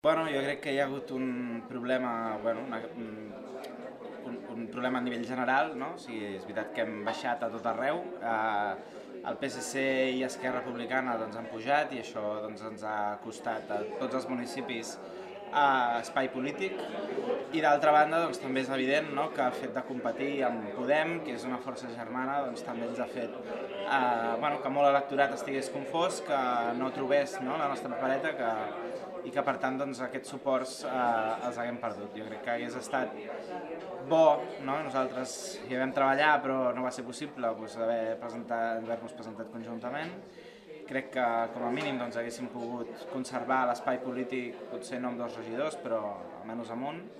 Bueno, jo crec que hi ha hagut un problema, un problema a nivell general, no? O sigui, és veritat que hem baixat a tot arreu. El PSC i Esquerra Republicana doncs, han pujat i això doncs, ens ha costat a tots els municipis espai polític. I d'altra banda doncs, també és evident, no?, que el fet de competir amb Podem, que és una força germana, doncs, també ens ha fet que molt electorat estigués confós, que no trobés, no?, la nostra papereta, i que per tant doncs, aquests suports els haguem perdut. Jo crec que hagués estat bo, no? Nosaltres hi vam treballar però no va ser possible doncs, haver-nos presentat conjuntament. Crec que com a mínim doncs, haguéssim pogut conservar l'espai polític, potser no amb 2 regidors, però almenys amb un.